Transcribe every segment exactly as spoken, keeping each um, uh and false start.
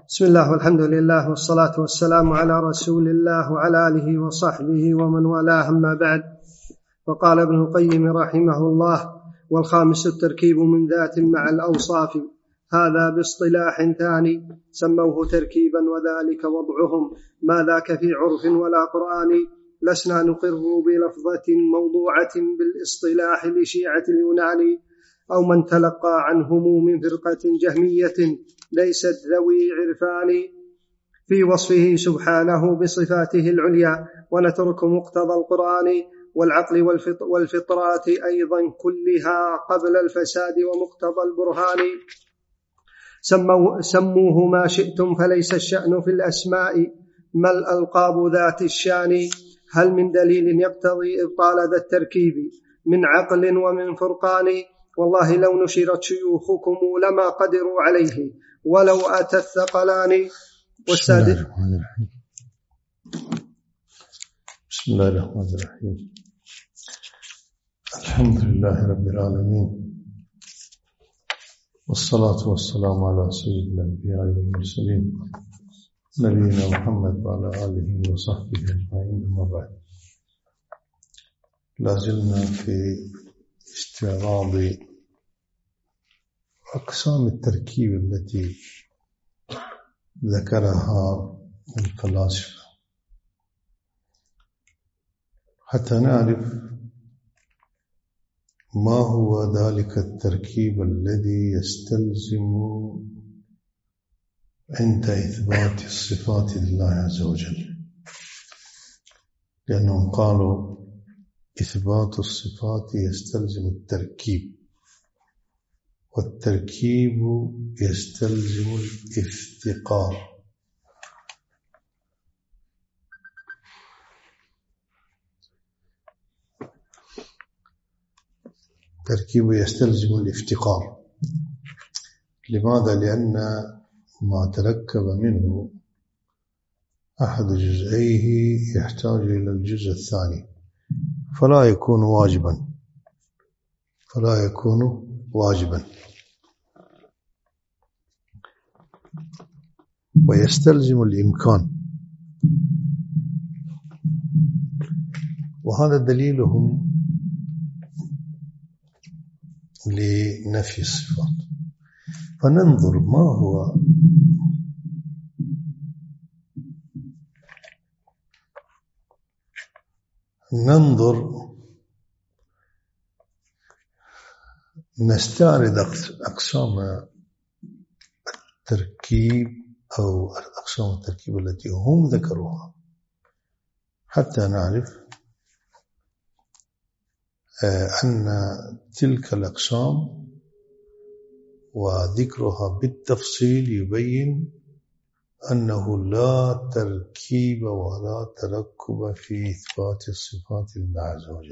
بسم الله والحمد لله والصلاة والسلام على رسول الله وعلى آله وصحبه ومن والاه، أما بعد. وقال ابن القيم رحمه الله: والخامس التركيب من ذات مع الأوصاف، هذا باصطلاح ثاني سموه تركيبا، وذلك وضعهم ما ذاك في عرف ولا قرآن. لسنا نقر بلفظة موضوعة بالاصطلاح لشيعة اليونان، أو من تلقى عنهم من فرقة جهمية ليست ذوي عرفان في وصفه سبحانه بصفاته العليا، ونترك مقتضى القرآن والعقل والفطرات أيضا كلها قبل الفساد ومقتضى البرهان. سموه ما شئتم فليس الشأن في الأسماء، ما الألقاب ذات الشان. هل من دليل يقتضي إبطال ذا التركيب من عقل ومن فرقان؟ والله لو نشرت شيوخكم لما قدروا عليه ولو أتى الثقلان. بسم الله الرحمن الرحيم. بسم الله الرحمن الرحيم. الحمد لله رب العالمين، والصلاة والسلام على سيد الأنبياء والمرسلين نبينا محمد وعلى آله وصحبه أجمعين، أما بعد. لازلنا في استعراض أقسام التركيب التي ذكرها الفلاسفة حتى نعرف ما هو ذلك التركيب الذي يستلزم عند إثبات الصفات لله عز وجل، لأنهم قالوا إثبات الصفات يستلزم التركيب، والتركيب يستلزم الافتقار. التركيب يستلزم الافتقار. لماذا؟ لأن ما تركب منه أحد جزئيه يحتاج إلى الجزء الثاني، فلا يكون واجبا فلا يكون واجبا ويستلزم الإمكان. وهذا دليلهم لنفي الصفات. فننظر ما هو ننظر نستعرض أقسام التركيب أو أقسام التركيب التي هم ذكروها حتى نعرف أن تلك الأقسام وذكرها بالتفصيل يبين أنه لا تركيب ولا تركب في إثبات الصفات لله عز وجل.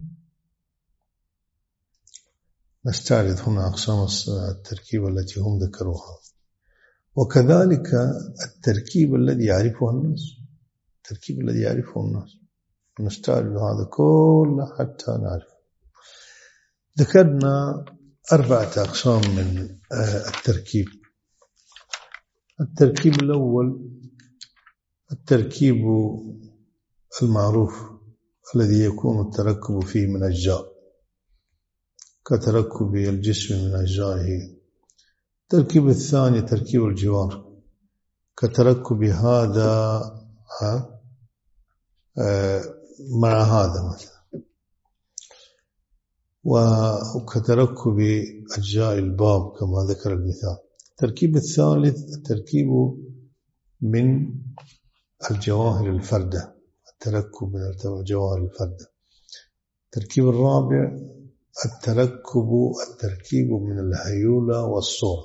نستعرض هنا أقسام التركيب التي هم ذكروها، وكذلك التركيب الذي يعرفه الناس التركيب الذي يعرفه الناس نستعرض هذا كله حتى نعرف. ذكرنا أربعة أقسام من التركيب. التركيب الأول التركيب المعروف الذي يكون التركب فيه من أجزاء، كتركب الجسم من أجزائه. التركيب الثاني تركيب الجوار، كتركب هذا مع هذا مثلا، وكتركب أجزاء الباب كما ذكر المثال. التركيب الثالث التركيب من الجواهر الفردة، التركب من الجواهر الفردة. التركيب الرابع التركب التركيب من الهيولة والصورة.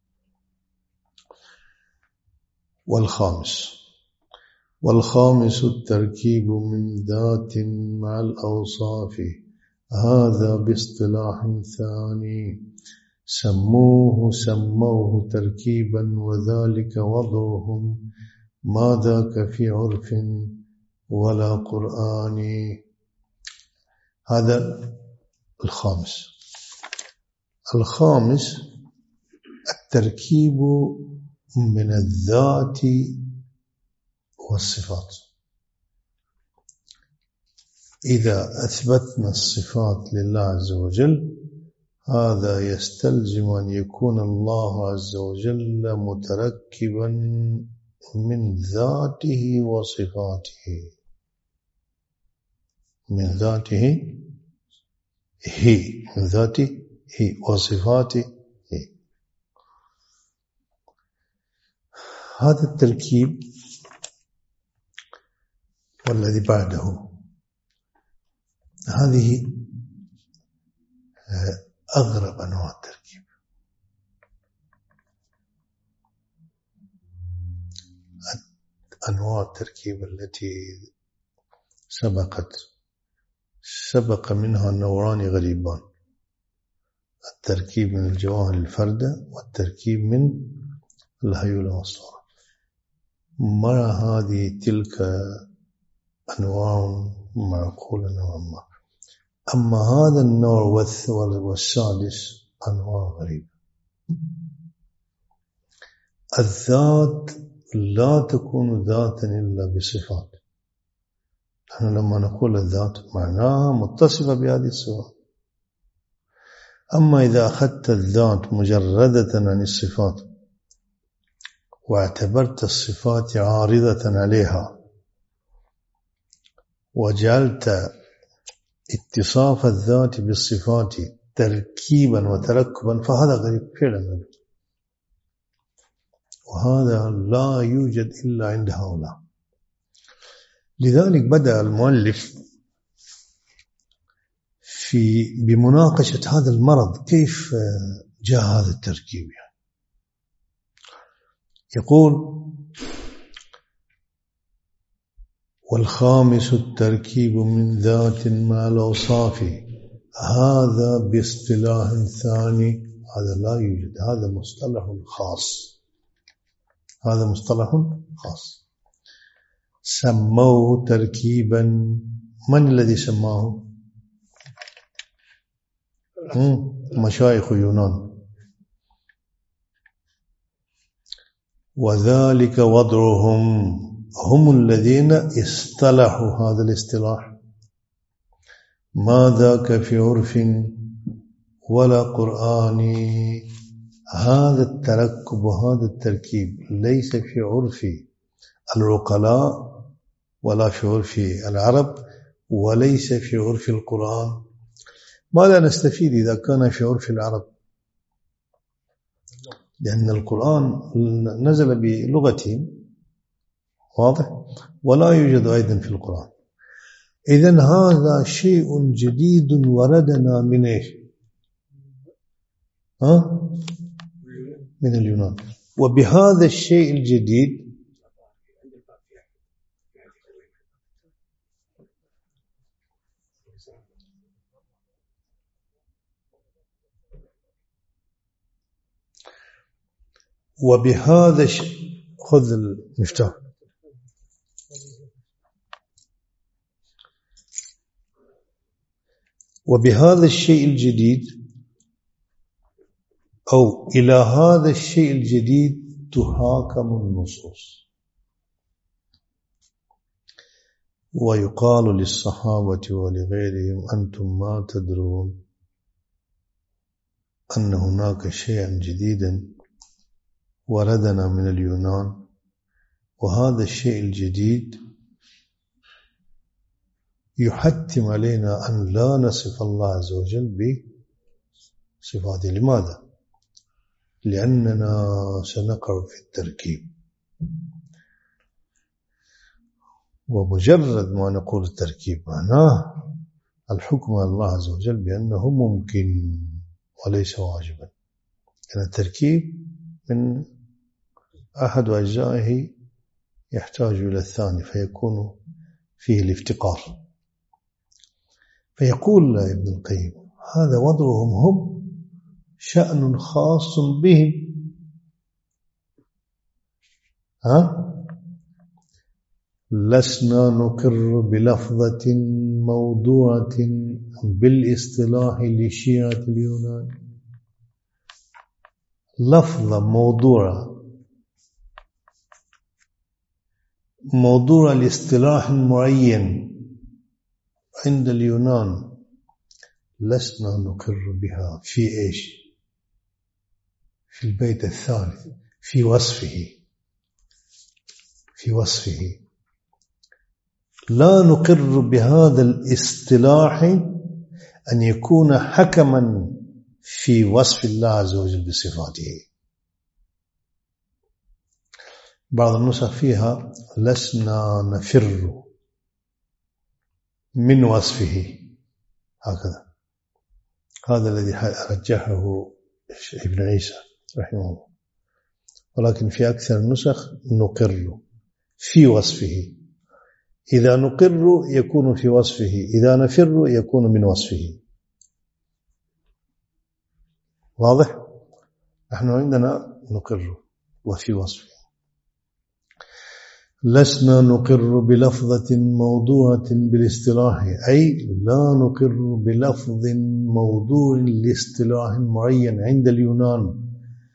والخامس والخامس التركيب من ذات مع الأوصاف، هذا باصطلاح ثاني سموه سموه تركيبا، وذلك وضعهم ما ذاك في عرف ولا قرآن. هذا الخامس. الخامس التركيب من الذات والصفات. إذا أثبتنا الصفات لله عز وجل هذا يستلزم أن يكون الله عز وجل متركبا من ذاته وصفاته، من ذاته هي، من ذاته هي وصفاته هي. هذا التركيب والذي بعده، هذه أغرب أنواع التركيب. أنواع التركيب التي سبقت سبق منها نوعان غريبان: التركيب من الجواهر الفردة والتركيب من الهيولة والصورة. مع هذه تلك أنواع معقولة نوعا ما. أما هذا النوع والسادس أنواع غريبة. الذات لا تكون ذاتا إلا بصفات. نحن لما نقول الذات معناها متصفة بهذه الصفات. أما إذا أخذت الذات مجردة عن الصفات واعتبرت الصفات عارضة عليها وجعلت اتصاف الذات بالصفات تركيبا وتركبا فهذا غريب فعلا، وهذا لا يوجد إلا عند هؤلاء. لذلك بدأ المؤلف في بمناقشة هذا المرض، كيف جاء هذا التركيب يعني. يقول: والخامس التركيب من ذات مع الأوصاف، هذا باصطلاح ثاني، هذا لا يوجد، هذا مصطلح خاص، هذا مصطلح خاص سموه تركيبا. من الذي سماه؟ مشايخ يونان. وذلك وضعهم، هم الذين اصطلحوا هذا الاصطلاح. ما ذاك في عرف ولا قرآن. هذا التركب وهذا التركيب ليس في عرف العقلاء ولا في عرف العرب وليس في عرف القرآن. ماذا نستفيد إذا كان في عرف العرب؟ لأن القرآن نزل بلغتهم، واضح، ولا يوجد أيضا في القرآن. إذن هذا شيء جديد وردنا من إيش؟ ها؟ من اليونان. وبهذا الشيء الجديد وبهذا الشيء، خذ المفتاح. وبهذا الشيء الجديد أو إلى هذا الشيء الجديد تحاكم النصوص. ويقال للصحابة ولغيرهم: أنتم ما تدرون أن هناك شيئا جديدا وردنا من اليونان، وهذا الشيء الجديد يحتم علينا أن لا نصف الله عز وجل بصفاته. لماذا؟ لأننا سنقع في التركيب. ومجرد ما نقول التركيب معناه الحكم على الله عز وجل بأنه ممكن وليس واجبا. لأن التركيب من أحد أجزائه يحتاج إلى الثاني فيكون فيه الافتقار. فيقول ابن القيم: هذا وضعهم هم، شأن خاص بهم. ها؟ لسنا نقر بلفظة موضوعة بالاصطلاح لشيعة اليونان. لفظة موضوعة موضوع الاصطلاح المعين عند اليونان لسنا نقر بها في إيش؟ في البيت الثالث في وصفه في وصفه لا نقر بهذا الاصطلاح أن يكون حكما في وصف الله عز وجل بصفاته. بعض النسخ فيها لسنا نفر من وصفه هكذا. هذا الذي رجحه ابن عيسى رحمه الله، ولكن في أكثر النسخ نقر في وصفه. إذا نقر يكون في وصفه، إذا نفر يكون من وصفه. واضح؟ نحن عندنا نقر وفي وصفه. لسنا نقر بلفظة موضوعة بالاصطلاح، أي لا نقر بلفظ موضوع لاصطلاح معين عند اليونان.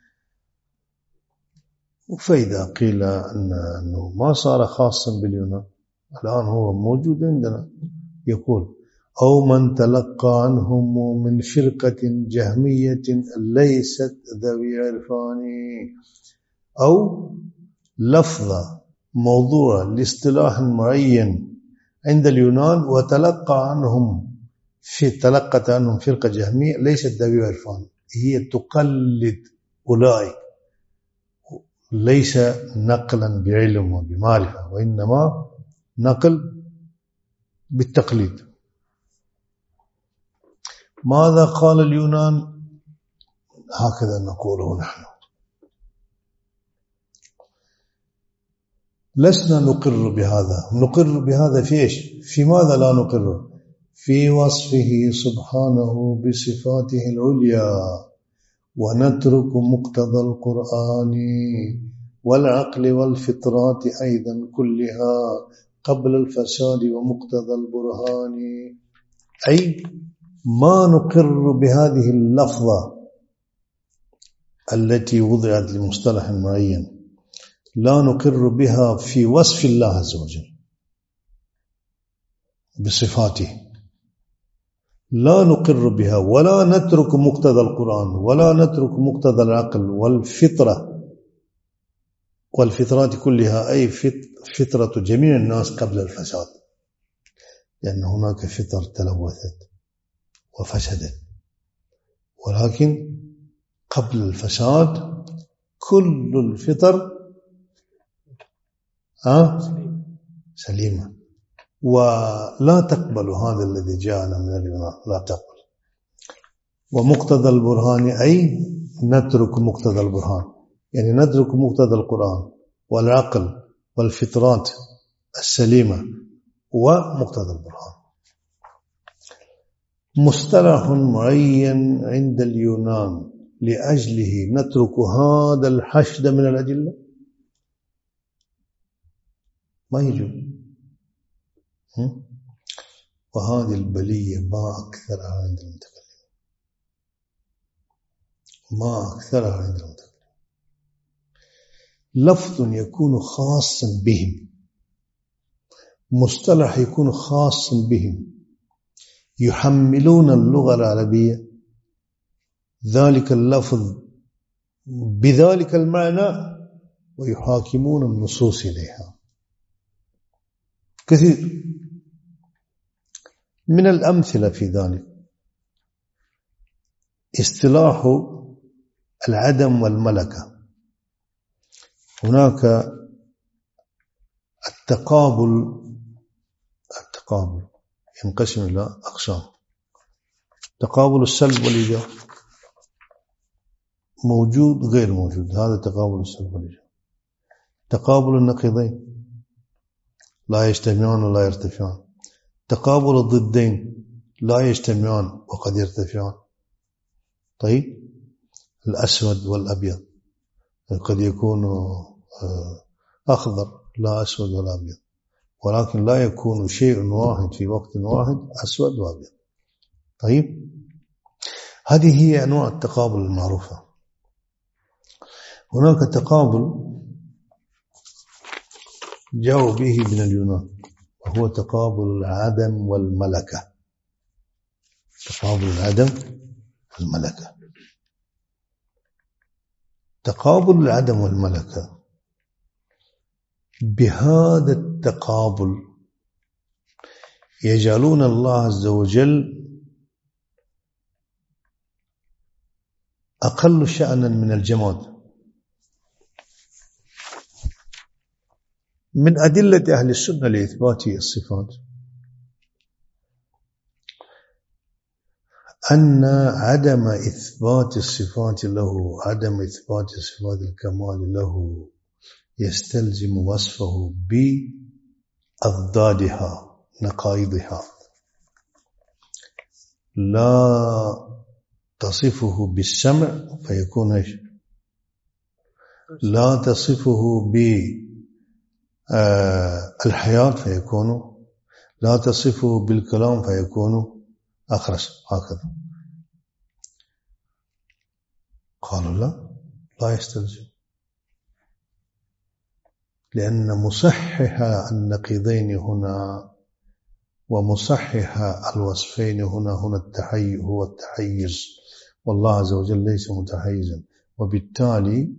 فإذا قيل أنه ما صار خاصا باليونان، الآن هو موجود عندنا. يقول أو من تلقى عنهم من فرقة جهمية ليست ذوي عرفان، أو لفظة موضوع لاصطلاح معين عند اليونان وتلقى عنهم في تلقت عنهم فرقة جهمية ليست ذوي عرفان، هي تقلد أولئك، ليس نقلا بعلم وبمعرفة، وإنما نقل بالتقليد. ماذا قال اليونان؟ هكذا نقوله نحن. لسنا نقر بهذا. نقر بهذا في إيش؟ في ماذا لا نقر؟ في وصفه سبحانه بصفاته العليا، ونترك مقتضى القرآن والعقل والفطرات أيضا كلها قبل الفساد ومقتضى البرهان. أي ما نقر بهذه اللفظة التي وضعت لمصطلح معين، لا نقر بها في وصف الله عز وجل بصفاته، لا نقر بها، ولا نترك مقتضى القرآن، ولا نترك مقتضى العقل والفطرة والفطرات كلها، أي فطرة جميع الناس قبل الفساد، لأن هناك فطر تلوثت وفسدت، ولكن قبل الفساد كل الفطر ها سليمة، ولا تقبل هذا الذي جاءنا من اليونان، لا تقبل. ومقتضى البرهان أي نترك مقتضى البرهان، يعني نترك مقتضى القرآن والعقل والفطرات السليمة ومقتضى البرهان. مصطلح معين عند اليونان لأجله نترك هذا الحشد من الأدلة، ما يجوز. وهذه البلية ما أكثرها عند المتكلم، ما أكثرها عند المتكلم. لفظ يكون خاصا بهم، مصطلح يكون خاصا بهم، يحملون اللغة العربية ذلك اللفظ بذلك المعنى ويحاكمون النصوص إليها. كثير من الأمثلة في ذلك اصطلاح العدم والملكة. هناك التقابل، التقابل ينقسم إلى أقسام: تقابل السلب والإيجاب، موجود غير موجود، هذا تقابل السلب والإيجاب. تقابل النقيضين لا يجتمعان ولا يرتفعان. تقابل الضدين لا يجتمعان وقد يرتفعان. طيب، الأسود والأبيض قد يكون أخضر، لا أسود ولا أبيض، ولكن لا يكون شيء واحد في وقت واحد أسود وأبيض. طيب، هذه هي أنواع التقابل المعروفة. هناك تقابل جاءوا به من اليونان، وهو تقابل العدم والملكة. تقابل العدم والملكة. تقابل العدم والملكة، بهذا التقابل يجعلون الله عز وجل أقل شأنا من الجماد. من أدلة أهل السنة لإثبات الصفات أن عدم إثبات الصفات له، عدم إثبات صفات الكمال له، يستلزم وصفه بأضدادها نقائضها. لا تصفه بالسمع فيكون ايش؟ لا تصفه بالحياة فيكون، لا تصفه بالكلام فيكون أخرس. هكذا قالوا لا، لا يستلزم، لأن مصحح النقيضين هنا ومصحح الوصفين هنا هنا التحيز هو التحيز، والله عز وجل ليس متحيزا، وبالتالي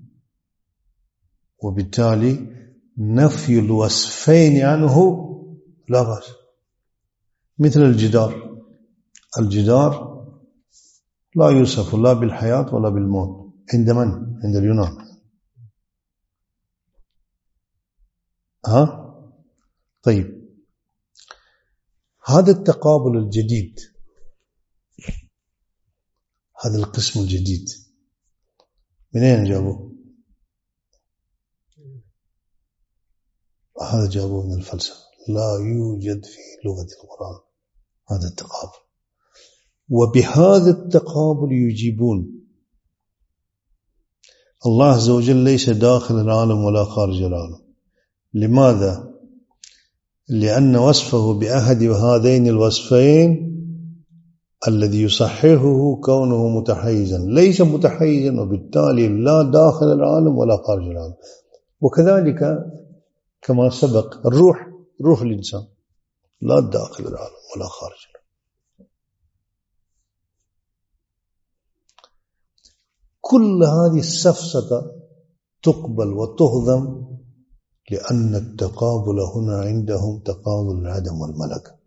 وبالتالي نفي الوصفين عنه لا بأس. مثل الجدار، الجدار لا يوصف لا بالحياة ولا بالموت عند من؟ عند اليونان. ها؟ طيب، هذا التقابل الجديد، هذا القسم الجديد من أين جابوه؟ هذا جابوه من الفلسفة. لا يوجد في لغة القرآن هذا التقابل، وبهذا التقابل يجيبون الله عز وجل ليس داخل العالم ولا خارج العالم. لماذا؟ لأن وصفه بأحد هذين الوصفين الذي يصححه كونه متحيزا ليس متحيزا، وبالتالي لا داخل العالم ولا خارج العالم. وكذلك كما سبق الروح، روح الإنسان لا داخل العالم ولا خارج العالم. كل هذه السفسطة تقبل وتهضم لأن التقابل هنا عندهم تقابل العدم والملكة.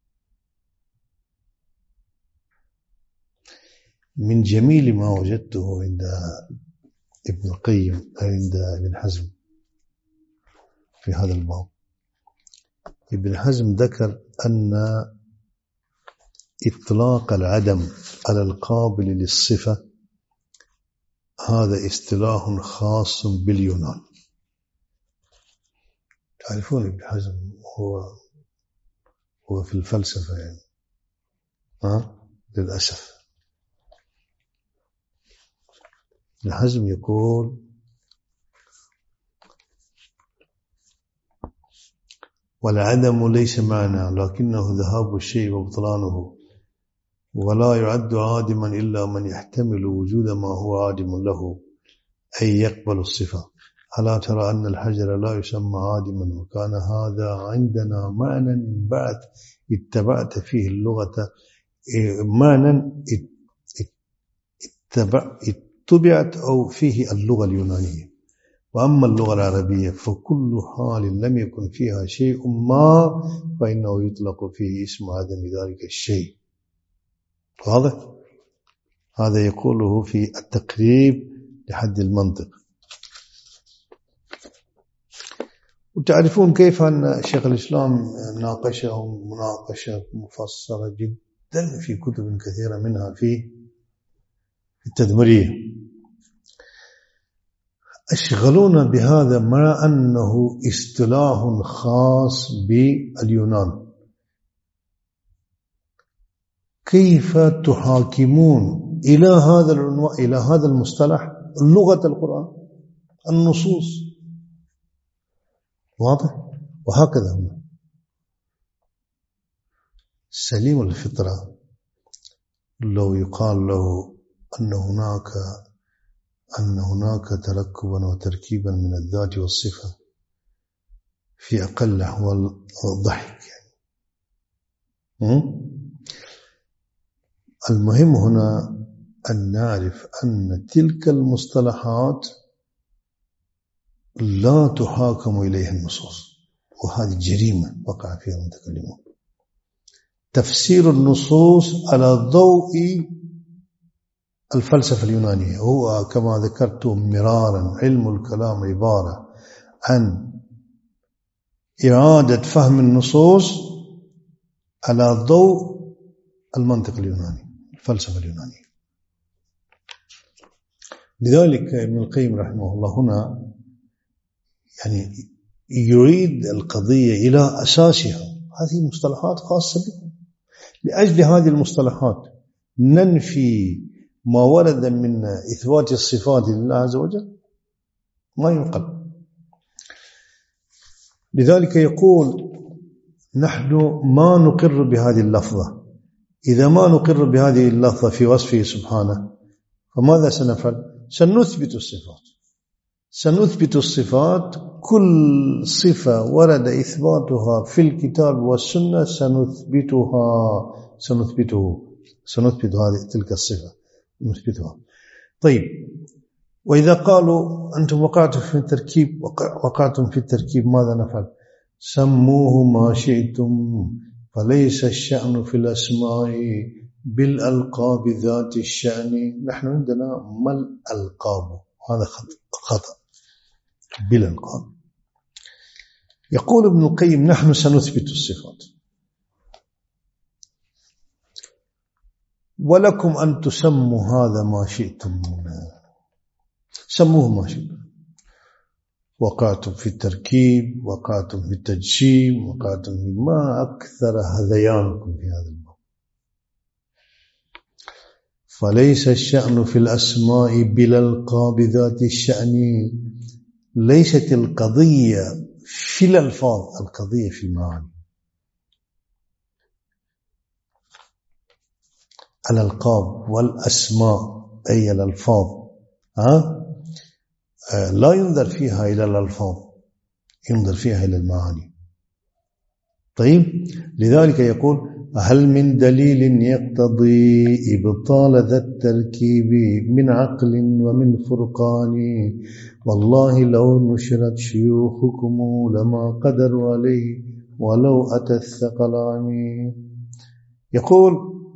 من جميل ما وجدته عند ابن القيم عند ابن حزم في هذا الباب، ابن حزم ذكر أن إطلاق العدم على القابل للصفة هذا اصطلاح خاص باليونان. تعرفون ابن حزم هو هو في الفلسفة يعني ها للأسف. ابن حزم يقول والعدم ليس معنى لكنه ذهاب الشيء وبطلانه، ولا يعد عادما إلا من يحتمل وجود ما هو عادم له أي يقبل الصفة. ألا ترى أن الحجر لا يسمى عادما وكان هذا عندنا معنى إن بعد اتبعت فيه اللغة معنى اتبعت أو فيه اللغة اليونانية. وأما اللغة العربية فكل حال لم يكن فيها شيء ما فإنه يطلق فيه اسم عدم ذلك الشيء. واضح؟ هذا يقوله في التقريب لحد المنطق. وتعرفون كيف أن شيخ الإسلام ناقشهم مناقشة مفصلة جدا في كتب كثيرة منها في التدمرية. أشغلونا بهذا مع أنه اصطلاح خاص باليونان. كيف تحاكمون إلى هذا العنوان إلى هذا المصطلح لغة القرآن النصوص؟ واضح؟ وهكذا هنا سليم الفطرة لو يقال له أن هناك أن هناك تركبا وتركيبا من الذات والصفة في أقل أحوال الضحك يعني. المهم هنا أن نعرف أن تلك المصطلحات لا تحاكم إليها النصوص، وهذه جريمة وقع فيها المتكلمون. تفسير النصوص على ضوء الفلسفة اليونانية، هو كما ذكرت مرارا علم الكلام عبارة عن إعادة فهم النصوص على ضوء المنطق اليوناني، الفلسفة اليونانية. لذلك ابن القيم رحمه الله هنا يعني يريد القضية إلى أساسها. هذه مصطلحات خاصة بكم، لأجل هذه المصطلحات ننفي ما ورد من إثبات الصفات لله عز وجل، ما ينقل. لذلك يقول نحن ما نقر بهذه اللفظة. إذا ما نقر بهذه اللفظة في وصفه سبحانه فماذا سنفعل؟ سنثبت الصفات. سنثبت الصفات، كل صفة ورد إثباتها في الكتاب والسنة سنثبتها سنثبته سنثبت هذه تلك الصفة نثبتها. طيب، وإذا قالوا أنتم وقعتم في التركيب وقعتم في التركيب ماذا نفعل؟ سموه ما شئتم، فليس الشأن في الأسماء بالألقاب ذات الشأن. نحن عندنا ما الألقاب، هذا خطأ، بالألقاب. يقول ابن القيم نحن سنثبت الصفات، ولكم أن تسموا هذا ما شئتم، سموه ما شئتم. وقعتم في التركيب، وقعتم في التجسيم، وقعتم في ما أكثر هذيانكم في هذا الباب. فليس الشأن في الأسماء بالألقاب ذات الشأن. ليست القضية في الألفاظ، القضية في المعاني. الألقاب والأسماء أي الألفاظ ها؟ لا ينظر فيها إلى الألفاظ، ينظر فيها إلى المعاني. طيب، لذلك يقول هل من دليل يقتضي إبطال ذا التركيب من عقل ومن فرقان؟ والله لو نشرت شيوخكم لما قدروا عليه ولو أتى الثقلان. يقول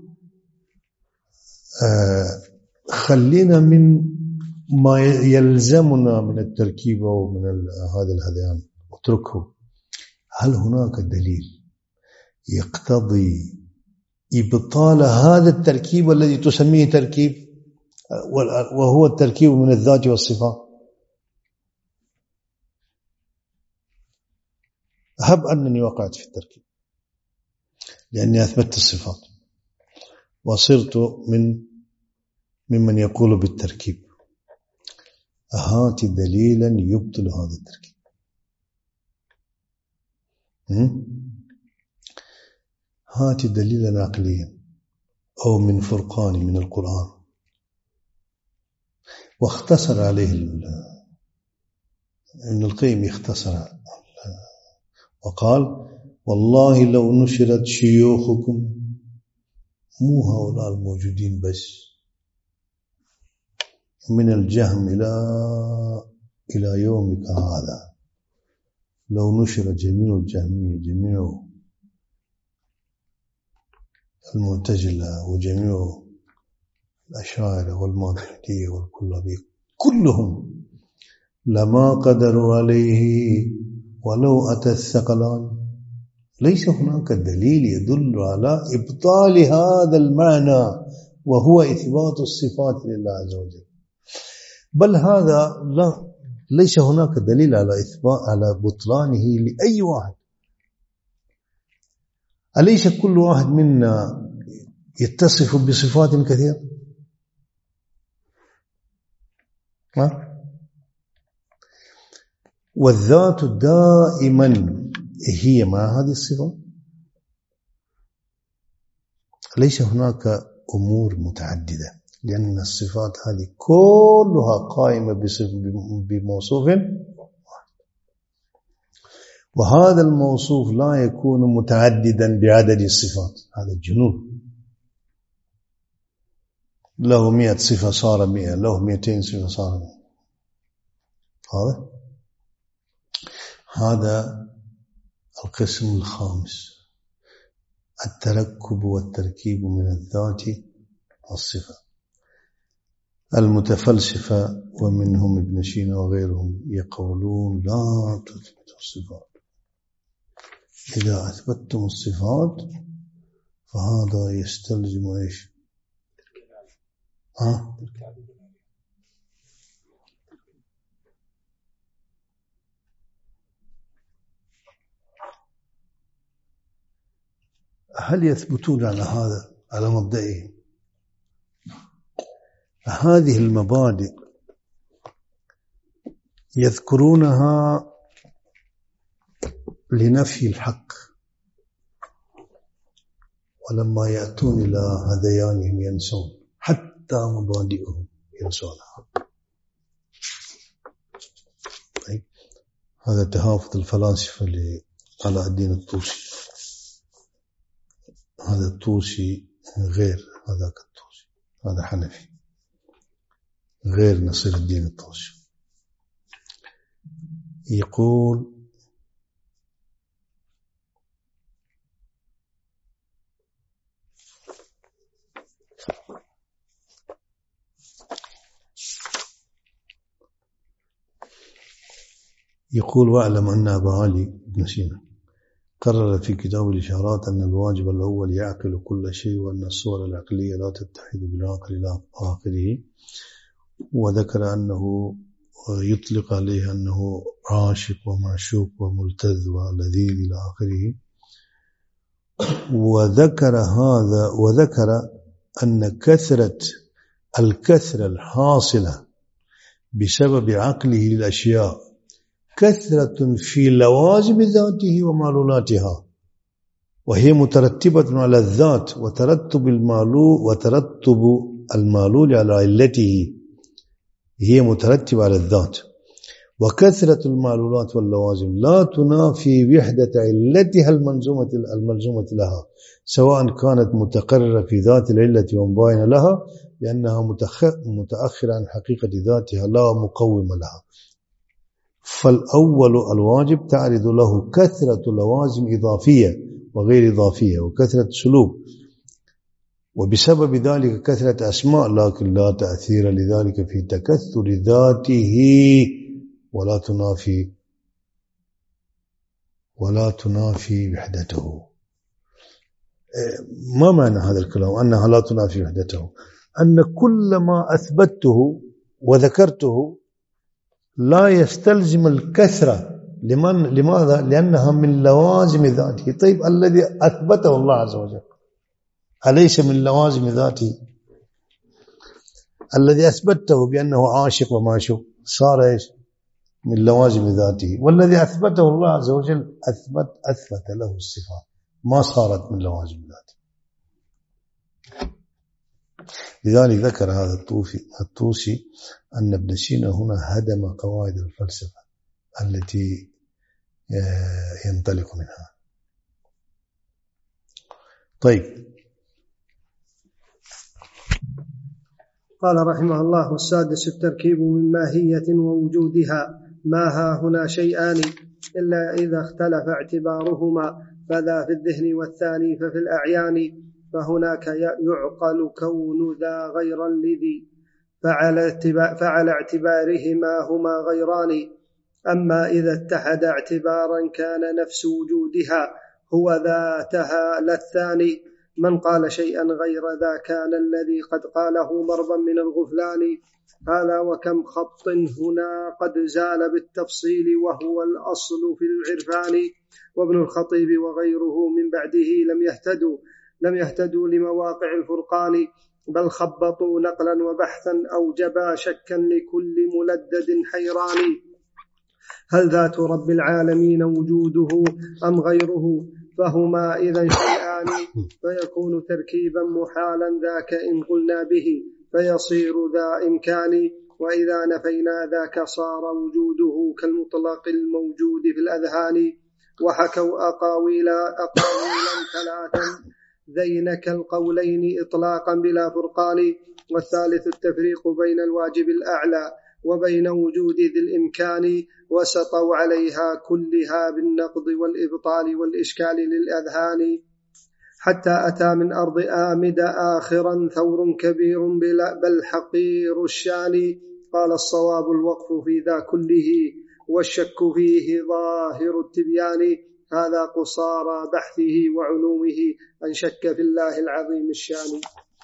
آه خلينا من ما يلزمنا من التركيب ومن هذا الهذيان اتركه. هل هناك دليل يقتضي إبطال هذا التركيب الذي تسميه تركيب، وهو التركيب من الذات والصفات؟ هب أنني وقعت في التركيب لأني أثبتت الصفات وصرت من ممن يقول بالتركيب. هات دليلا يبطل هذا التركيب. هات دليلا عقليا أو من فرقان من القرآن. واختصر عليه ابن القيم، اختصر وقال والله لو نشرت شيوخكم، مو هؤلاء الموجودين بس، من الجهم إلى إلى يومك هذا، لو نشر جميع الجهمية، جميع المعتزلة وجميع الأشاعرة والماتريدية والكلابية كلهم لما قدروا عليه ولو أتى الثقلان. ليس هناك دليل يدل على إبطال هذا المعنى وهو إثبات الصفات لله عز وجل، بل هذا لا ليس هناك دليل على إثبات على بطلانه لأي واحد. أليس كل واحد منا يتصف بصفات كثيرة؟ ما؟ والذات دائما هي مع هذه الصفات. ليس هناك أمور متعددة، لأن الصفات هذه كلها قائمة بموصوف. وهذا الموصوف لا يكون متعددا بعدد الصفات، هذا الجنون. له مئة صفة صار مئة، له مئتين صفة صار مئة. هذا هذا القسم الخامس، التركب والتركيب من الذات الصفة. المتفلسفة ومنهم ابن سينا وغيرهم يقولون لا تثبت الصفات. إذا أثبتتم الصفات فهذا يستلزم إيش؟ ها؟ هل يثبتون على هذا على مبدئه؟ هذه المبادئ يذكرونها لنفي الحق، ولما يأتون إلى هذيانهم ينسون حتى مبادئهم ينسونها. طيب. هذا تهافت الفلاسفة على الدين الطوسي. هذا الطوسي غير هذاك الطوسي، هذا حنفي غير نصير الدين الطوسي. يقول يقول واعلم أن أبا علي بن سينا قرر في كتاب الإشارات أن الواجب الأول يعقل كل شيء، وأن الصور العقلية لا تتحد بالعقل إلى آخره، وذكر أنه يطلق عليه أنه عاشق ومعشوق وملتذ ولذيذ إلى آخره. وذكر هذا وذكر أن كثرة الكثرة الحاصلة بسبب عقله للأشياء كثرة في لوازم ذاته ومعلولاتها، وهي مترتبة على الذات، وترتب المعلول وترتب المعلول على علته هي مترتبة على الذات. وكثرة المعلولات واللوازم لا تنافي وحدة علتها الملزومة الملزومة لها، سواء كانت متقررة في ذات العلة ومباينة لها، لأنها متأخرة عن حقيقة ذاتها لا مقوم لها. فالأول الواجب تعرض له كثرة لوازم إضافية وغير إضافية، وكثرة سلوك، وبسبب ذلك كثرة أسماء، لكن لا تأثير لذلك في تكثر ذاته، ولا تنافي ولا تنافي وحدته. ما معنى هذا الكلام أنها لا تنافي وحدته؟ أن كل ما أثبته وذكرته لا يستلزم الكثرة. لمن لماذا؟ لأنها من لوازم ذاته. طيب الذي أثبته الله عز وجل أليس من لوازم ذاته؟ الذي أثبته بأنه عاشق ومعشوق صار إيش؟ من لوازم ذاته. والذي أثبته الله عز وجل أثبت أثبت له الصفات، ما صارت من لوازم ذاته. لذلك ذكر هذا الطوفي الطوسي أن ابن سينا هنا هدم قواعد الفلسفة التي ينطلق منها. طيب. قال رحمه الله: والسادس التركيب من ماهية ووجودها. ما ها هنا شيئان إلا إذا اختلف اعتبارهما، فذا في الذهن والثاني ففي الأعيان. فهناك يعقل كون ذا غيرا لذي، فعلى اعتبارهما هما غيران. أما إذا اتحد اعتبارا كان نفس وجودها هو ذاتها لا الثاني. من قال شيئا غير ذا كان الذي قد قاله ضربا من الغفلان. هذا وكم خط هنا قد زال بالتفصيل، وهو الأصل في العرفان. وابن الخطيب وغيره من بعده لم يهتدوا لم يهتدوا لمواقع الفرقان، بل خبطوا نقلا وبحثا أوجبا شكا لكل ملدد حيران. هل ذات رب العالمين وجوده أم غيره؟ فهما إذا شيئان، فيكون تركيبا محالا ذاك إن قلنا به، فيصير ذا إمكان. وإذا نفينا ذاك صار وجوده كالمطلق الموجود في الأذهان. وحكوا أقاويل أقاويلا ثلاثا ذينك القولين إطلاقا بلا فرقان. والثالث التفريق بين الواجب الأعلى وبين وجود ذي الإمكان، وسطوا عليها كلها بالنقض والإبطال والإشكال للأذهان. حتى أتى من أرض آمد آخرا ثور كبير بل حقير الشان. قال الصواب الوقف في ذا كله والشك فيه ظاهر التبيان. هذا قصارى بحثه وعلومه أن شك في الله العظيم الشان.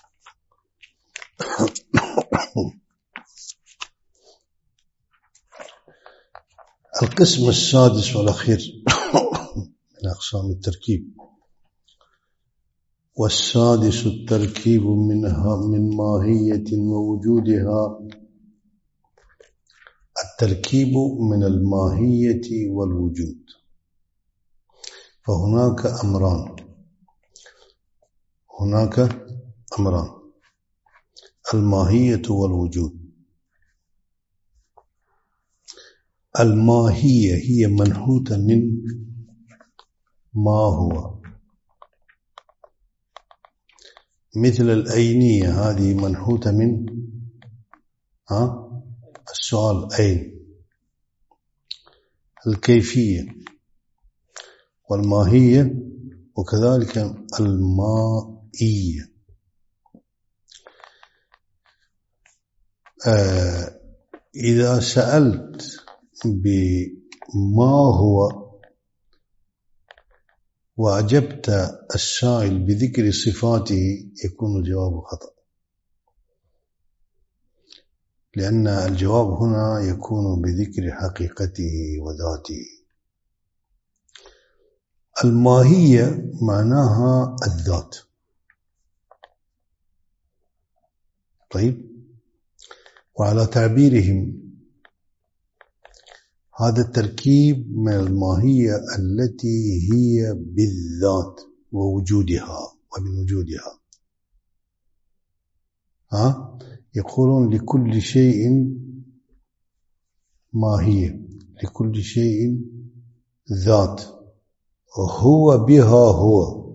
القسم السادس والأخير من أقسام التركيب. والسادس التركيب منها من ماهية ووجودها. التركيب من الماهية والوجود، فهناك أمران هناك أمران الماهية والوجود. الماهية هي منحوتة من ما هو، مثل الأينية هذه منحوتة من ها السؤال أين. الكيفية والماهية وكذلك المائية. آه إذا سألت بما هو وأجبت السائل بذكر صفاته يكون الجواب خطأ، لأن الجواب هنا يكون بذكر حقيقته وذاته. الماهية معناها الذات. طيب، وعلى تعبيرهم هذا التركيب من الماهية التي هي بالذات ووجودها ومن وجودها. ها يقولون لكل شيء ماهية، لكل شيء ذات، هو بها هو.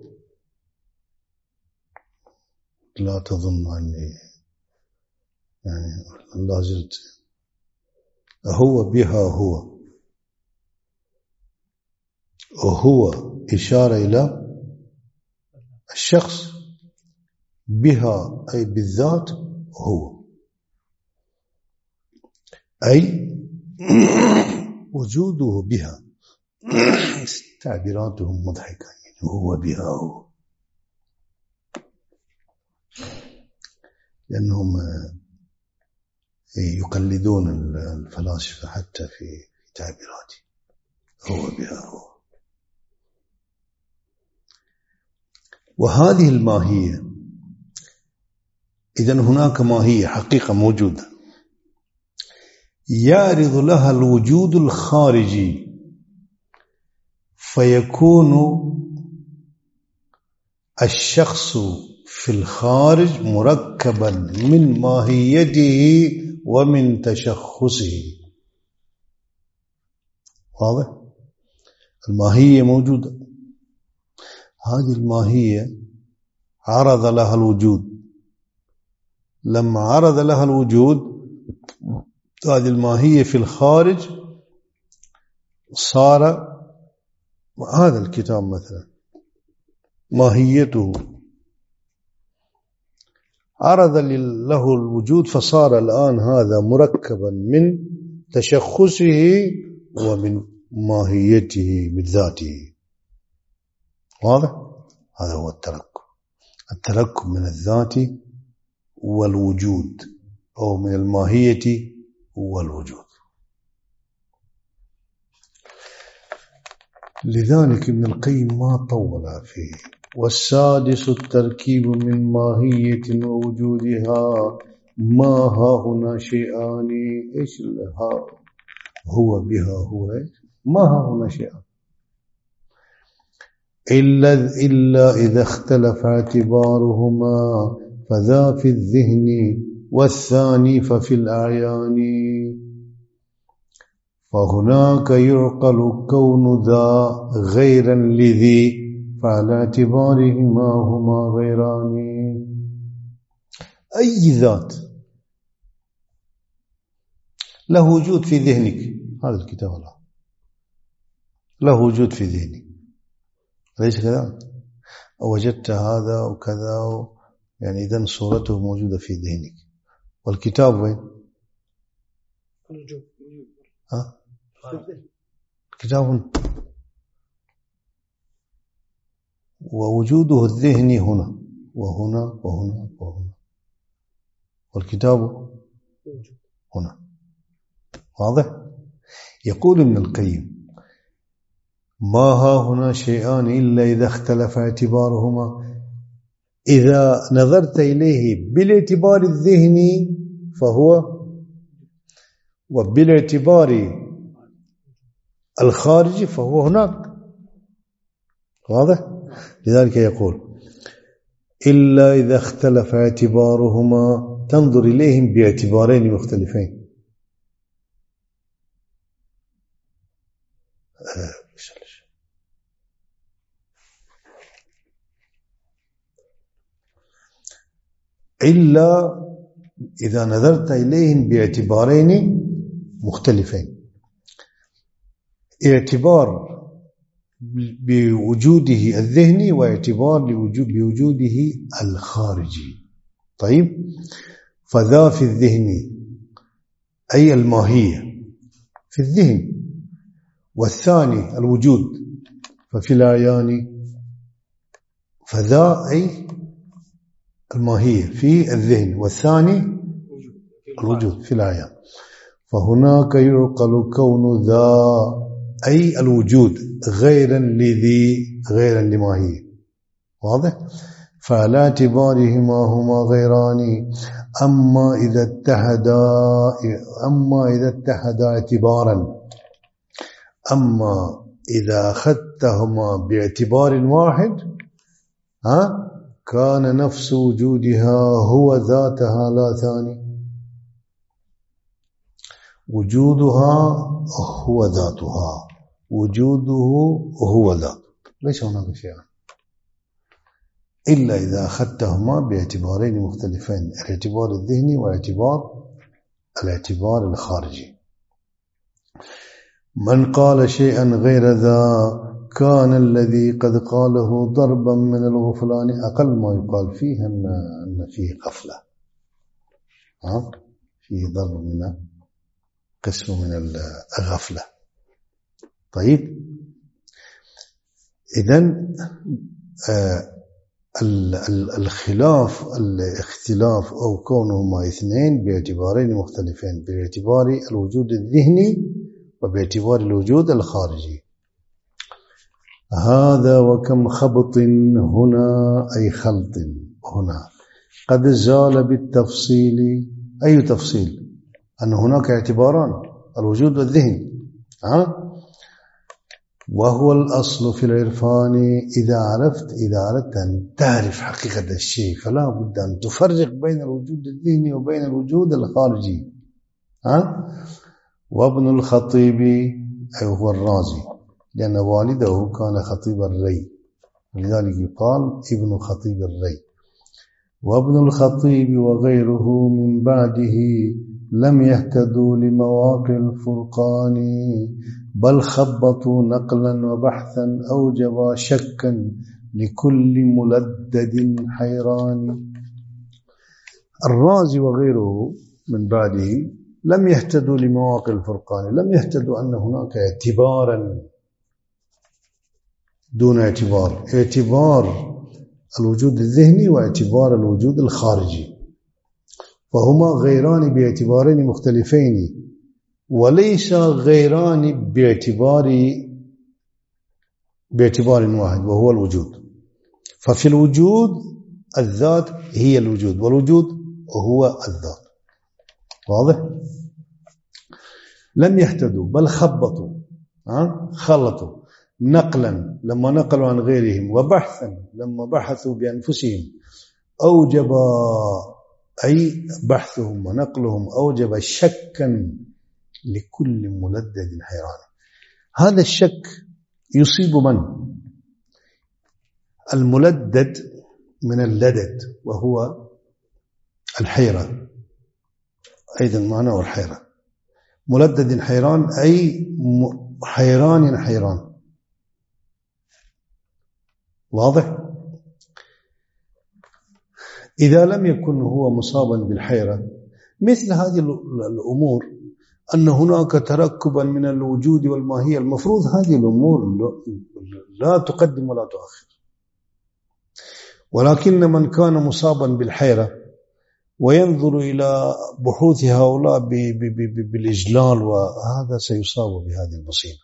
لا تظن أني يعني لا زلت. هو بها هو، وهو إشارة إلى الشخص، بها أي بالذات هو، أي وجوده بها. تعبيراتهم مضحكة، يعني هو بها هو، لأنهم يقلدون الفلاسفة حتى في تعبيراته. هو بها هو. وهذه الماهية، إذن هناك ماهية حقيقة موجودة يعرض لها الوجود الخارجي، فيكون الشخص في الخارج مركبا من ماهيته ومن تشخصه. واضح؟ الماهية موجودة، هذه الماهية عرض لها الوجود. لما عرض لها الوجود هذه الماهية في الخارج صار هذا الكتاب مثلا ماهيته، عرض له الوجود فصار الآن هذا مركبا من تشخصه ومن ماهيته من ذاته. واضح؟ هذا هو التركب. التركب من الذات والوجود، أو من الماهية والوجود. لذلك ابن القيم ما طول فيه. والسادس التركيب من ماهية ووجودها. ما ها هنا شيئان. إيش ها هو بها هو إيش؟ ما ها هنا شيئان إلا, إلا إذا اختلف اعتبارهما، فذا في الذهن والثاني ففي الأعيان. فهناك يعقل كون ذا غيرا لذي فعلى اعتبارهما هما غيران. أي ذات له وجود في ذهنك، هذا الكتاب له له وجود في ذهنك، أليس كذا؟ وجدت هذا وكذا، يعني إذن صورته موجودة في ذهنك. والكتاب وين؟ ها؟ الكتاب ووجوده الذهني هنا وهنا وهنا وهنا، والكتاب هنا. واضح؟ يقول ابن القيم: ما ها هنا شيئان إلا إذا اختلف اعتبارهما. إذا نظرت إليه بالاعتبار الذهني فهو، وبالاعتبار الخارجي فهو هناك. واضح؟ لذلك يقول: إلا إذا اختلف اعتبارهما، تنظر إليهم باعتبارين مختلفين. إلا إذا نظرت إليهم باعتبارين مختلفين: اعتبار بوجوده الذهني، واعتبار بوجوده الخارجي. طيب، فذا في الذهن أي الماهية في الذهن، والثاني الوجود ففي الأعيان. فذا أي الماهية في الذهن، والثاني الوجود في الأعيان. فهناك يعقل كون ذا أي الوجود غيرا لذي، غيرا لماهية. واضح؟ فعلى اعتبارهما هما غيران. أما إذا اتحدا أما إذا اتحدا اعتبارا أما إذا أخذتهما باعتبار واحد، ها كان نفس وجودها هو ذاتها لا ثاني. وجودها هو ذاتها، وجوده هو ذات، ليس هناك شيء. إلا إذا أخذتهما باعتبارين مختلفين: الاعتبار الذهني واعتبار الاعتبار الخارجي. من قال شيئا غير ذا كان الذي قد قاله ضربا من الغفلان. أقل ما يقال فيه أن أن فيه غفلة، ها فيه ضرب من قسم من الغفلة. طيب، إذن آه الخلاف الاختلاف أو كونهما اثنين باعتبارين مختلفين: باعتبار الوجود الذهني وباعتبار الوجود الخارجي. هذا وكم خبط هنا أي خلط هنا قد زال بالتفصيل. أي تفصيل؟ أن هناك اعتباران: الوجود والذهن، ها؟ وهو الأصل في العرفان. إذا عرفت إذا أردت أن تعرف حقيقة الشيء فلا بد أن تفرق بين الوجود الذهني وبين الوجود الخارجي، ها؟ وابن الخطيب أي هو الرازي، لأن والده كان خطيب الري، لذلك يقال ابن خطيب الري. وابن الخطيب وغيره من بعده لم يهتدوا لمواقع الفرقان، بل خبطوا نقلا وبحثا أوجب شكا لكل ملدد حيران. الرازي وغيره من بعده لم يهتدوا لمواقع الفرقان، لم يهتدوا أن هناك اعتبارا دون اعتبار: اعتبار الوجود الذهني واعتبار الوجود الخارجي، فهما غيران باعتبارين مختلفين، وليس غيران باعتبار باعتبار واحد وهو الوجود. ففي الوجود الذات هي الوجود، والوجود هو الذات. واضح؟ لم يهتدوا بل خبطوا، ها؟ خلطوا نقلا لما نقلوا عن غيرهم، وبحثا لما بحثوا بأنفسهم. أوجب أي بحثهم ونقلهم أوجب شكا لكل ملدد حيران. هذا الشك يصيب من؟ الملدد من اللدد وهو الحيرة، أيضا معناه الحيرة. ملدد حيران أي حيران حيران. واضح؟ إذا لم يكن هو مصابا بالحيرة مثل هذه الأمور، أن هناك تركبا من الوجود والماهية، المفروض هذه الأمور لا تقدم ولا تؤخر. ولكن من كان مصابا بالحيرة وينظر إلى بحوث هؤلاء بالإجلال، وهذا سيصاب بهذه المصيبة.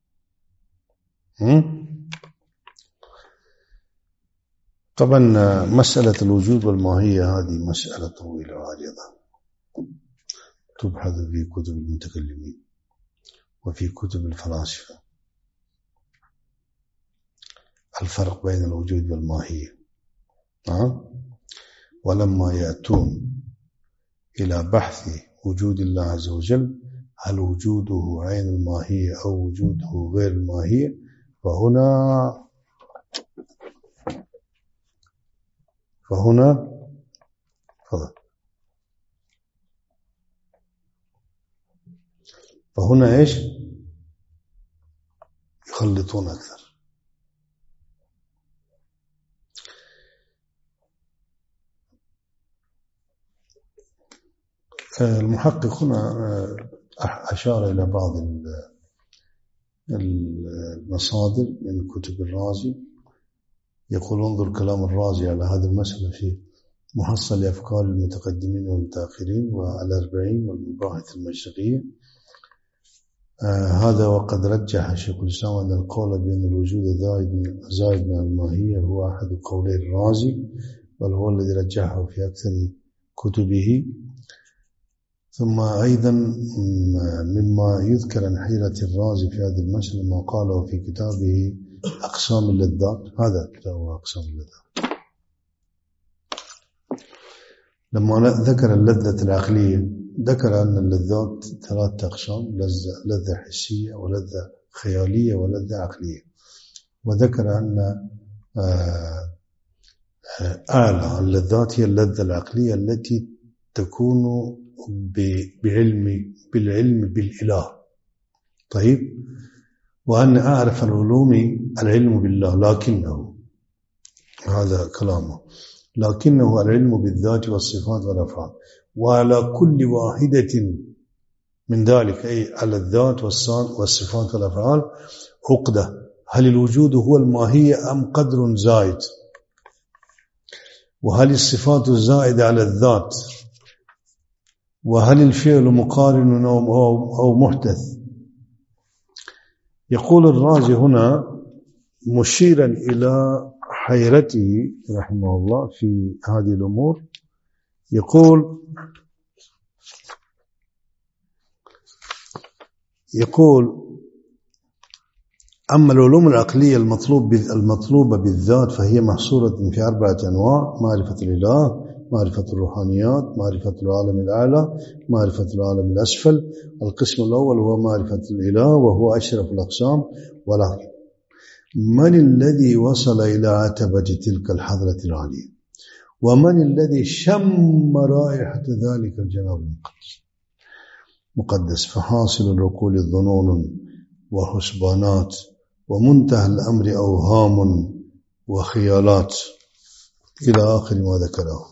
طبعا مسألة الوجود والماهية هذه مسألة طويلة عريضة تبحث في كتب المتكلمين وفي كتب الفلاسفة، الفرق بين الوجود والماهية. أه؟ ولما يأتون إلى بحث وجود الله عز وجل، هل وجوده عين الماهية أو وجوده غير الماهية، فهنا فهنا فضل. فهنا إيش؟ يخلطون أكثر. المحقق هنا أشار إلى بعض المصادر من كتب الرازي، يقول انظر كلام الرازي على هذه المسألة في محصل أفكار المتقدمين والمتأخرين والأربعين والمباحث المشرقية. آه هذا وقد رجح شيخ الإسلام أن القول بأن الوجود زائد زائد من الماهية هو أحد قولي الرازي، بل هو الذي رجحه في أكثر كتبه. ثم أيضا مما يذكر عن حيرة الرازي في هذه المسألة ما قاله في كتابه أقسام اللذات. هذا كتابه أقسام اللذات، لما ذكر اللذة العقلية ذكر أن اللذات ثلاثة أقسام: لذة لذة حسية ولذة خيالية ولذة عقلية. وذكر أن أعلى اللذات هي اللذة العقلية التي تكون بعلم بالعلم بالإله. طيب، وأن أعرف العلوم العلم بالله، لكنه هذا كلامه لكنه العلم بالذات والصفات والأفعال، وعلى كل واحدة من ذلك أي على الذات والصفات والأفعال عقدة. هل الوجود هو الماهية أم قدر زائد؟ وهل الصفات الزائدة على الذات؟ وهل الفعل مقارن أو محدث؟ يقول الرازي هنا مشيرا إلى حيرته رحمه الله في هذه الأمور، يقول يقول أما العلوم العقلية المطلوب المطلوبة بالذات فهي محصورة في أربعة أنواع: معرفة الإله، معرفة الروحانيات، معرفة العالم الأعلى، معرفة العالم الأسفل. القسم الأول هو معرفة الإله وهو أشرف الأقسام. ولكن من الذي وصل إلى عتبة تلك الحضرة العالية؟ ومن الذي شم رائحة ذلك الجناب المقدس مقدس؟ فحاصل العقول ظنون وحسبانات، ومنتهى الأمر أوهام وخيالات، إلى آخر ما ذكره.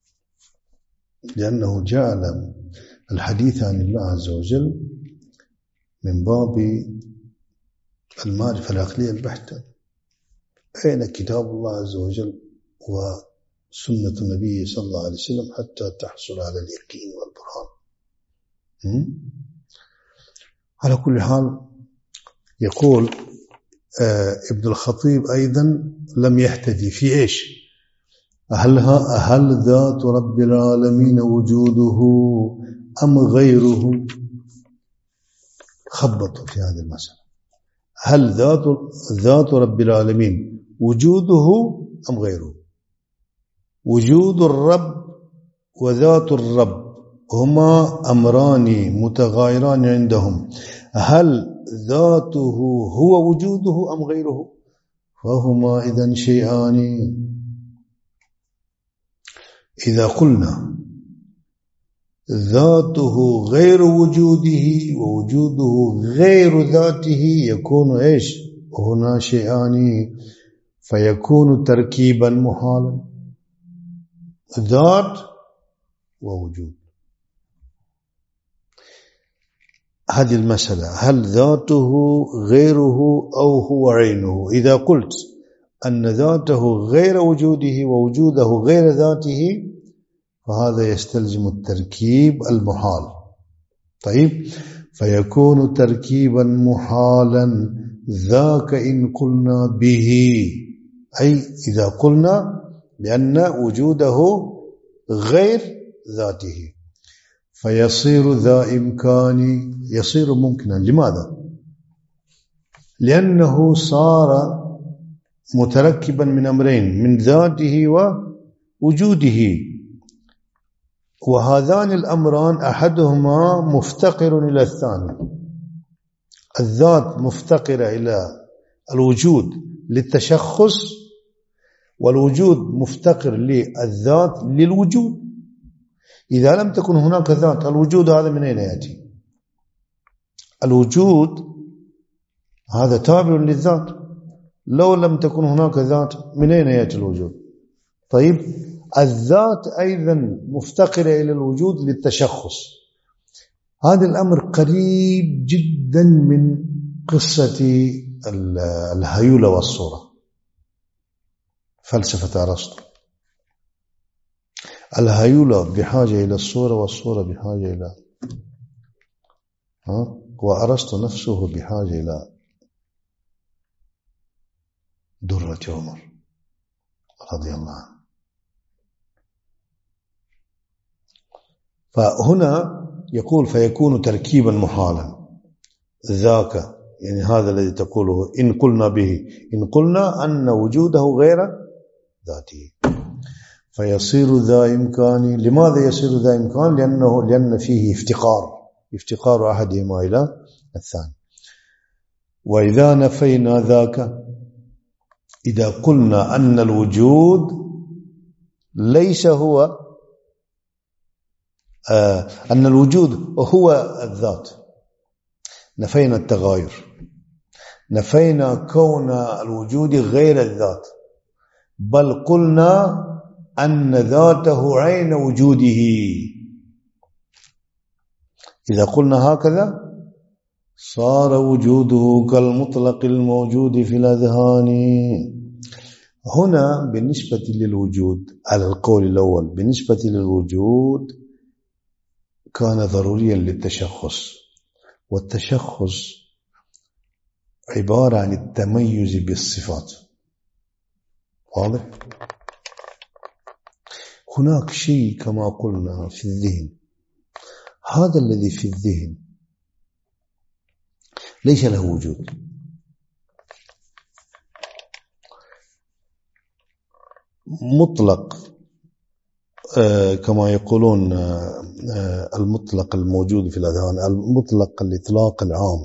لأنه جعل الحديث عن الله عز وجل من باب المعرفة العقلية البحتة. أين كتاب الله عز وجل وسنة النبي صلى الله عليه وسلم حتى تحصل على اليقين والبرهان؟ على كل حال، يقول آه ابن الخطيب أيضا لم يهتدي في إيش؟ هل, هل ذات رب العالمين وجوده أم غيره؟ خبطوا في هذه المسألة. هل ذات, ذات رب العالمين وجوده أم غيره؟ وجود الرب وذات الرب هما أمران متغايران عندهم، هل ذاته هو وجوده أم غيره؟ فهما إذن شيئان. إذا قلنا ذاته غير وجوده ووجوده غير ذاته يكون إيش؟ هنا شيئان، فيكون تركيبا محالا، ذات ووجود. هذه المسألة، هل ذاته غيره أو هو عينه؟ إذا قلت أن ذاته غير وجوده ووجوده غير ذاته فهذا يستلزم التركيب المحال. طيب، فيكون تركيبا محالا ذاك إن قلنا به، أي إذا قلنا بأن وجوده غير ذاته، فيصير ذا إمكان، يصير ممكنا. لماذا؟ لأنه صار متركبا من أمرين، من ذاته ووجوده، وهذان الأمران أحدهما مفتقر إلى الثاني. الذات مفتقرة إلى الوجود للتشخص، والوجود مفتقر للذات للوجود. إذا لم تكن هناك ذات، الوجود هذا من أين يأتي؟ الوجود هذا تابع للذات، لو لم تكن هناك ذات من أين يأتي الوجود؟ طيب، الذات أيضا مفتقرة إلى الوجود للتشخص. هذا الأمر قريب جدا من قصة الهيولة والصورة، فلسفة أرسطو. الهيولة بحاجة إلى الصورة، والصورة بحاجة إلى ها؟ وأرسطو نفسه بحاجة إلى درة عمر رضي الله عنه. فهنا يقول فيكون تركيبا محالا ذاك، يعني هذا الذي تقوله إن قلنا به، إن قلنا أن وجوده غير ذاته فيصير ذا إمكان. لماذا يصير ذا إمكان؟ لأنه لأن فيه افتقار، افتقار أحدهما إلى الثاني. وإذا نفينا ذاك، إذا قلنا أن الوجود ليس هو آه أن الوجود هو الذات، نفينا التغاير، نفينا كون الوجود غير الذات، بل قلنا أن ذاته عين وجوده. إذا قلنا هكذا صار وجوده كالمطلق الموجود في الأذهان. هنا بالنسبة للوجود، على القول الأول، بالنسبة للوجود كان ضروريا للتشخص، والتشخص عبارة عن التميز بالصفات. واضح؟ هناك شيء كما قلنا في الذهن، هذا الذي في الذهن ليس له وجود، مطلق آه كما يقولون آه المطلق الموجود في الأذهان، المطلق الإطلاق العام،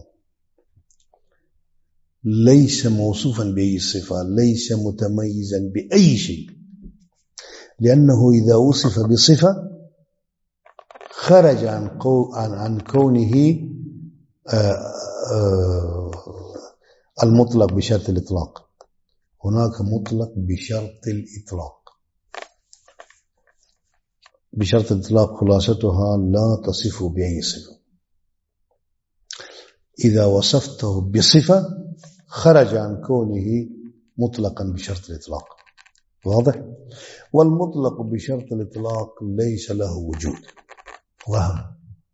ليس موصوفا بأي صفة، ليس متميزا بأي شيء، لأنه إذا وصف بصفة خرج عن, قو عن, عن كونه آه آه المطلق بشرط الإطلاق. هناك مطلق بشرط الإطلاق، بشرط الإطلاق خلاصتها لا تصف بأي صفة. إذا وصفته بصفة خرج عن كونه مطلقا بشرط الإطلاق. واضح؟ والمطلق بشرط الإطلاق ليس له وجود، وهم.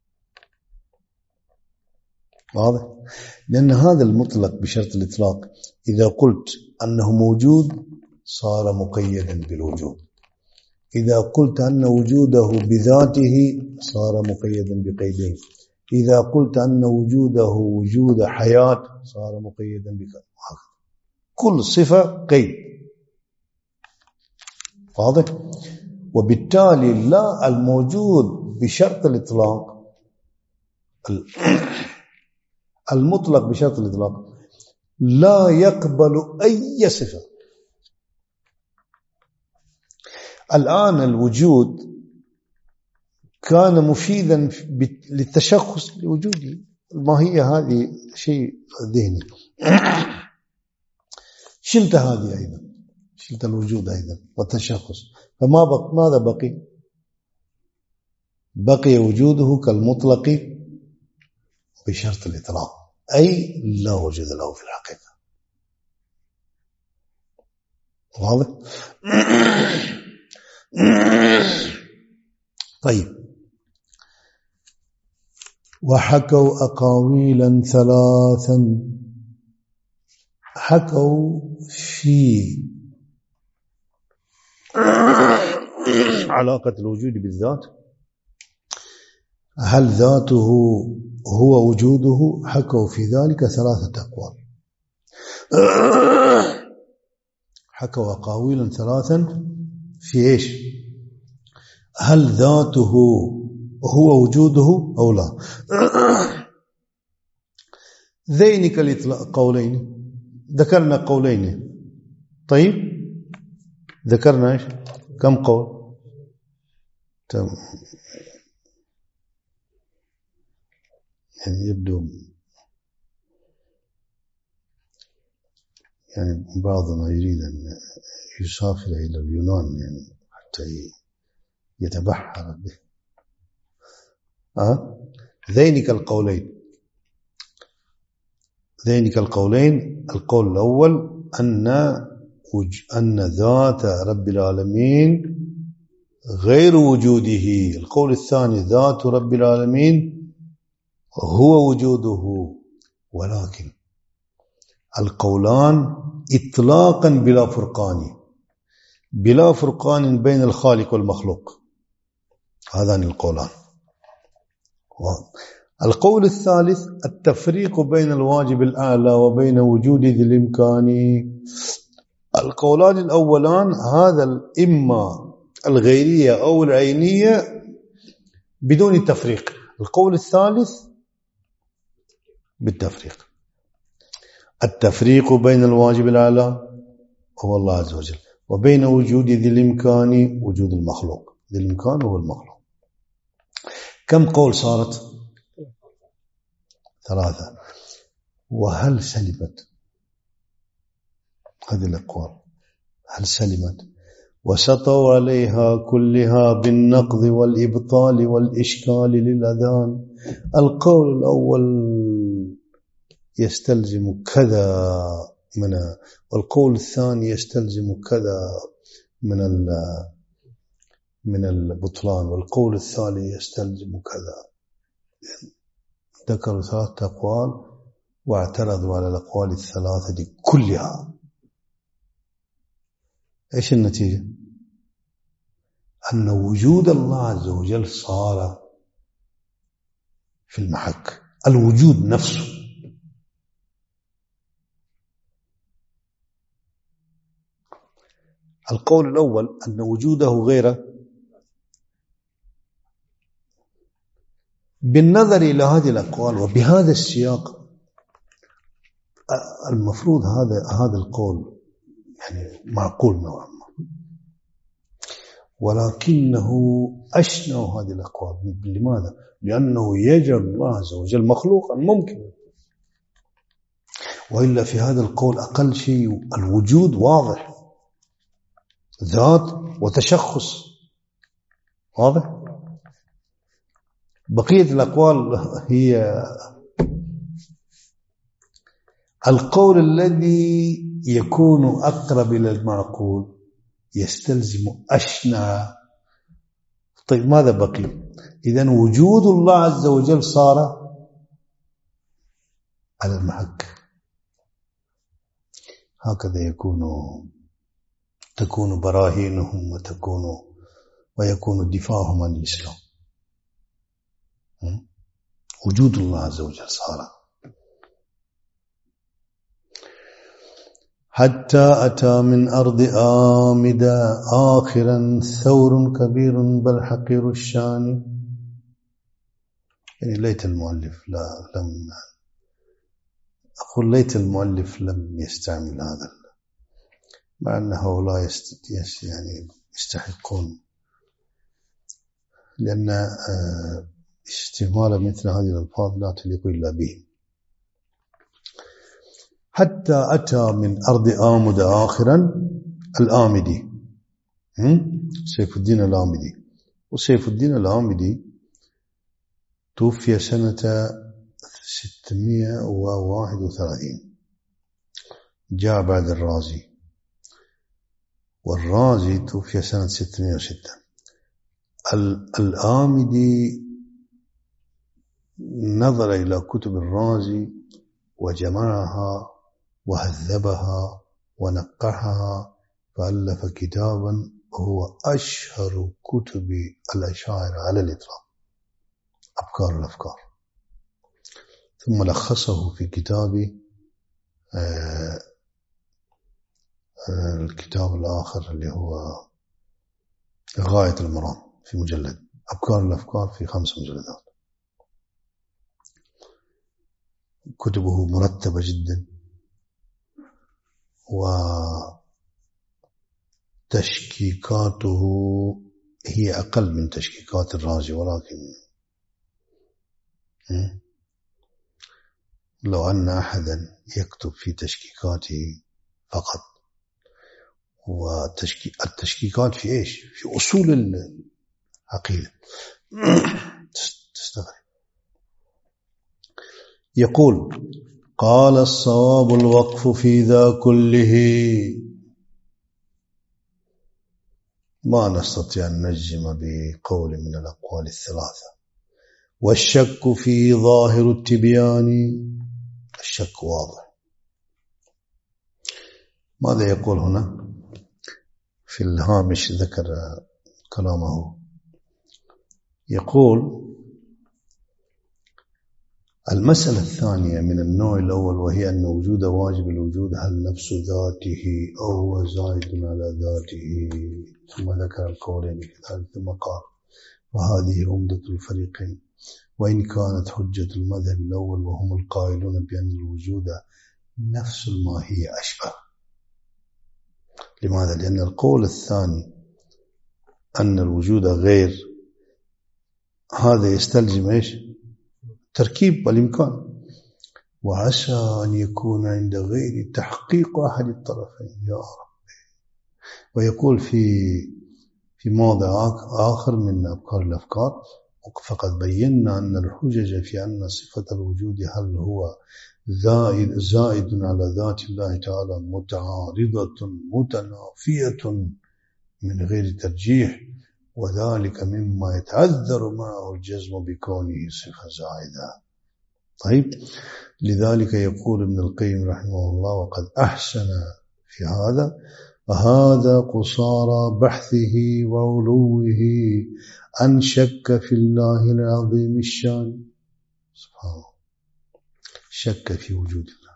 واضح؟ لأن هذا المطلق بشرط الإطلاق إذا قلت أنه موجود صار مقيدا بالوجود، إذا قلت أن وجوده بذاته صار مقيدا بقيدين، إذا قلت أن وجوده وجود حياة صار مقيدا بقيدين. كل صفة قيد. واضح؟ وبالتالي لا الموجود بشرط الإطلاق، المطلق بشرط الإطلاق لا يقبل أي صفة. الآن الوجود كان مفيدا للتشخص لوجوده، الماهية هذه شيء ذهني، شلت هذه أيضا، شلت الوجود أيضا والتشخص، فما بق... ماذا بقي؟ بقي وجوده كالمطلق بشرط الإطلاق، أي لا وجود له في الحقيقة. واضح؟ طيب، وحكوا أقاويلا ثلاثا، حكوا في علاقة الوجود بالذات، هل ذاته هو وجوده؟ حكوا في ذلك ثلاثة أقوال، حكوا أقاويلا ثلاثا في إيش؟ هل ذاته هو وجوده أو لا؟ ذينك القولين، ذكرنا قولين. طيب ذكرنا إيش؟ كم قول؟ تم. يعني يبدو يعني بعضنا يريد أن يسافر إلى اليونان يعني حتى يتبحر به. أه؟ ذينك القولين، ذينك القولين، القول الأول أن أن ذات رب العالمين غير وجوده، القول الثاني ذات رب العالمين هو وجوده، ولكن القولان إطلاقا بلا فرقان، بلا فرقان بين الخالق والمخلوق، هذان القولان. القول الثالث التفريق بين الواجب الأعلى وبين وجود ذي الإمكان. القولان الأولان هذا إما الغيرية أو العينية بدون تفريق، القول الثالث بالتفريق، التفريق بين الواجب الأعلى هو الله عز وجل وبين وجود ذي الإمكان وجود المخلوق، ذي الإمكان هو المخلوق. كم قول صارت؟ ثلاثة. وهل سلمت هذه الأقوال؟ هل سلمت؟ وسطوا عليها كلها بالنقض والإبطال والإشكال للأذان. القول الأول يستلزم كذا من، والقول الثاني يستلزم كذا من من البطلان، والقول الثالث يستلزم كذا. ذكروا ثلاثة أقوال واعترضوا على الأقوال الثلاثة دي كلها. إيش النتيجة؟ أن وجود الله عز وجل صار في المحك، الوجود نفسه. القول الأول أن وجوده غيره، بالنظر إلى هذه الأقوال وبهذا السياق المفروض هذا هذا القول يعني معقول نوعا ما، ولكنه أشنع هذه الأقوال. لماذا؟ لأنه يجعل الله عز وجل مخلوقا ممكن، وإلا في هذا القول أقل شيء الوجود واضح، ذات وتشخص واضح. بقية الأقوال هي القول الذي يكون أقرب إلى المعقول يستلزم أشنع. طيب ماذا بقي؟ إذن وجود الله عز وجل صار على المحك. هكذا يكون تكون براهينهم وتكون ويكون دفاعهم عن الإسلام. وجود الله عز وجل صار حتى أتى من أرض آمدة آخرا ثور كبير بل حقير الشان. يعني ليت المؤلف لا لم أقول ليت المؤلف لم يستعمل هذا، مع أن هؤلاء يعني يستحقون، لأن استعمال مثل هذه الألفاظ لا تليق إلا بهم. حتى أتى من أرض آمد آخرا الآمدي، سيف الدين الآمدي. وسيف الدين الآمدي توفي سنة ستمائة وواحد وثلاثين، جاء بعد الرازي، والرازي توفي سنة ستمائة وستة. الآمدي نظر إلى كتب الرازي وجمعها وهذبها ونقحها، فألف كتابا هو أشهر كتب الأشاعرة على الإطلاق، أبكار الأفكار، ثم لخصه في كتاب آه آه الكتاب الآخر اللي هو غاية المرام في مجلد، أبكار الأفكار في خمس مجلدات. كتبه مرتبة جدا، وتشكيكاته هي أقل من تشكيكات الرازي، ولكن لو أن أحدا يكتب في تشكيكاته فقط، والتشكيكات في إيش؟ في أصول العقيدة، تستغرب. يقول: قال الصواب الوقف في ذا كله، ما نستطيع أن نجزم بقول من الأقوال الثلاثة، والشك في ظاهر التبيان، الشك واضح. ماذا يقول هنا؟ في الهامش ذكر كلامه، يقول: المسألة الثانية من النوع الأول، وهي أن وجود واجب الوجود هل نفس ذاته أو هو زائد على ذاته، ثم ذكر القولين في ذلك، ثم قال: وهذه عمدة الفريقين، وإن كانت حجة المذهب الأول وهم القائلون بأن الوجود نفس الماهية أشبه. لماذا؟ لأن القول الثاني أن الوجود غير، هذا يستلزم إيش؟ تركيب والإمكان، وعسى أن يكون عند غير تحقيق أحد الطرفين يا رب. ويقول في في موضع آخر من أبكار الأفكار: فقد بينا أن الحجج في أن صفة الوجود هل هو زائد, زائد على ذات الله تعالى متعارضة متنافية من غير ترجيح، وذلك مما يتعذر معه الجزم بكونه صفة زائدة. طيب، لذلك يقول ابن القيم رحمه الله: وقد أحسن في هذا، فهذا قصارى بحثه وعلوه أن شك في الله العظيم الشان، سبحانه الله، شك في وجود الله،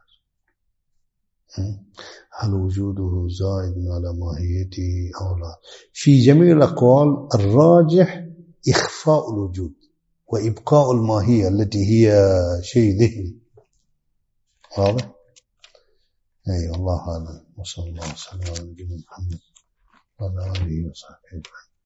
هل وجوده زائد على ماهيته أو لا. في جميع الأقوال الراجح إخفاء الوجود وإبقاء الماهية التي هي شيء ذهني. واضح؟ أي والله أعلم، وصلى الله وسلم على نبينا محمد وعلى آله وصحبه.